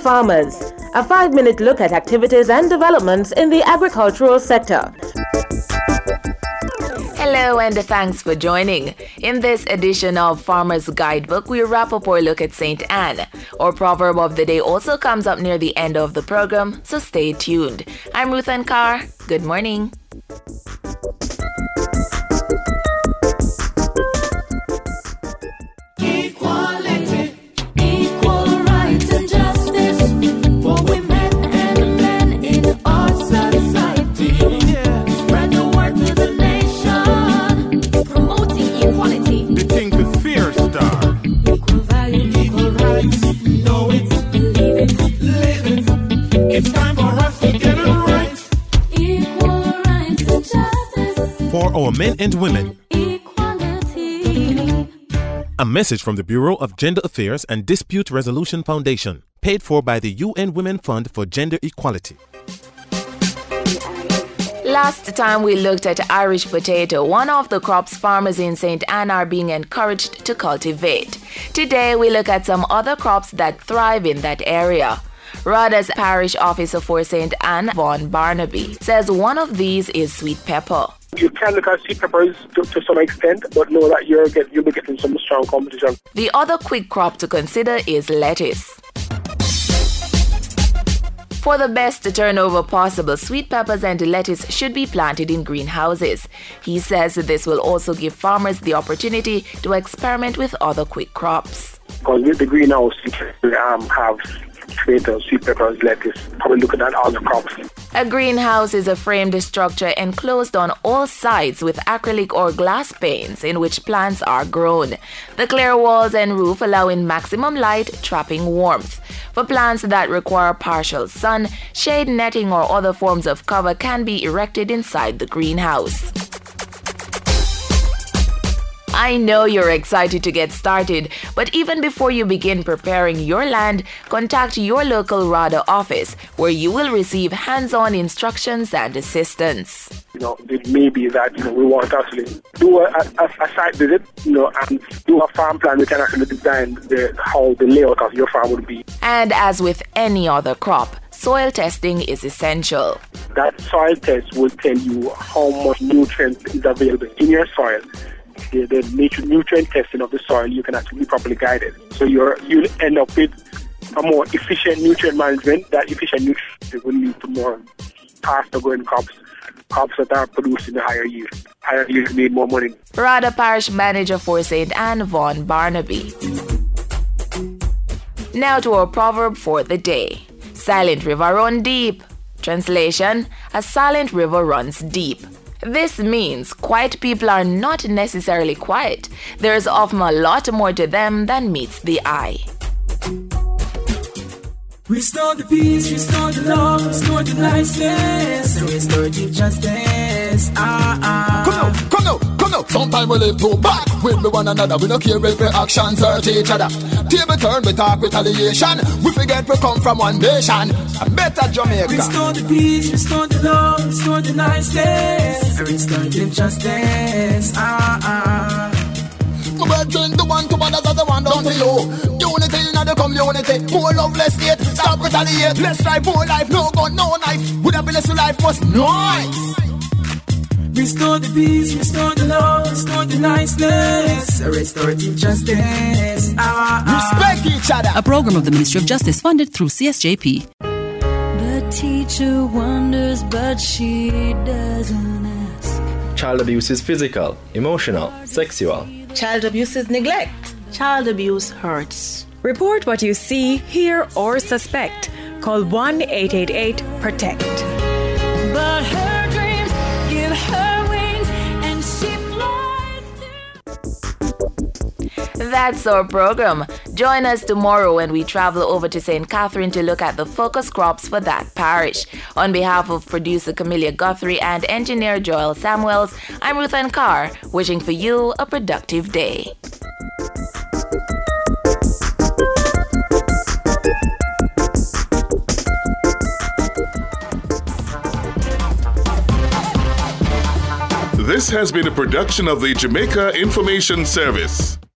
farmers. A 5-minute look at activities and developments in the agricultural sector. Hello and thanks for joining. In this edition of Farmer's Guidebook, we wrap up our look at St. Anne. Our proverb of the day also comes up near the end of the program, so stay tuned. I'm Ruth Ann Carr. Good morning. It's time for us to get it right. Equal rights and justice. For our men and women. Equality. A message from the Bureau of Gender Affairs and Dispute Resolution Foundation, paid for by the UN Women Fund for Gender Equality. Last time we looked at Irish potato, one of the crops farmers in St. Anne are being encouraged to cultivate. Today we look at some other crops that thrive in that area. RADA's parish officer for St. Anne, Vaughan Barnaby, says one of these is sweet pepper. You can look at sweet peppers to some extent, but know that you'll be getting some strong competition. The other quick crop to consider is lettuce. For the best turnover possible, sweet peppers and lettuce should be planted in greenhouses. He says this will also give farmers the opportunity to experiment with other quick crops. Because with the greenhouse, you can have tomatoes, sweet peppers, lettuce, probably looking at all the crops. A greenhouse is a framed structure enclosed on all sides with acrylic or glass panes in which plants are grown. The clear walls and roof allowing maximum light, trapping warmth. For plants that require partial sun, shade netting or other forms of cover can be erected inside the greenhouse. I know you're excited to get started, but even before you begin preparing your land, contact your local RADA office where you will receive hands-on instructions and assistance. It may be that, we want to actually do a site visit, and do a farm plan. We can actually design how the layout of your farm would be. And as with any other crop, soil testing is essential. That soil test will tell you how much nutrients is available in your soil. The nutrient testing of the soil, you can actually be properly guided. So you'll end up with a more efficient nutrient management. That efficient nutrient will lead to more faster growing crops that are producing a higher yield. Higher yield need more money. RADA Parish Manager for St. Anne, Vaughan Barnaby. Now to our proverb for the day. Silent river run deep. Translation, a silent river runs deep. This means quiet people are not necessarily quiet. There is often a lot more to them than meets the eye. Restore the peace, restore the love, restore the niceness, restore the justice. Come now. Sometimes we live too back with one another. We don't care if our actions hurt each other. Table turn, we talk retaliation. We forget we come from one nation. A better Jamaica. Restore the peace, restore the love, restore the niceness, restore the justice. My brethren, the one to others are the one down to you. Unity in the community. More love, less hate. Stop retaliate. Let's strive for life. No gun, no knife. With a blessed life was nice. Restore the peace, restore the love, restore the niceness, restore the justice. Respect each other. A program of the Ministry of Justice funded through CSJP. The teacher wonders, but she doesn't ask. Child abuse is physical, emotional, sexual. Child abuse is neglect. Child abuse hurts. Report what you see, hear, or suspect. Call 1-888-PROTECT. But her dreams give her wings and she flies to... That's our program. Join us tomorrow when we travel over to St. Catherine to look at the focus crops for that parish. On behalf of producer Camilla Guthrie and engineer Joel Samuels, I'm Ruth Ann Carr, wishing for you a productive day. This has been a production of the Jamaica Information Service.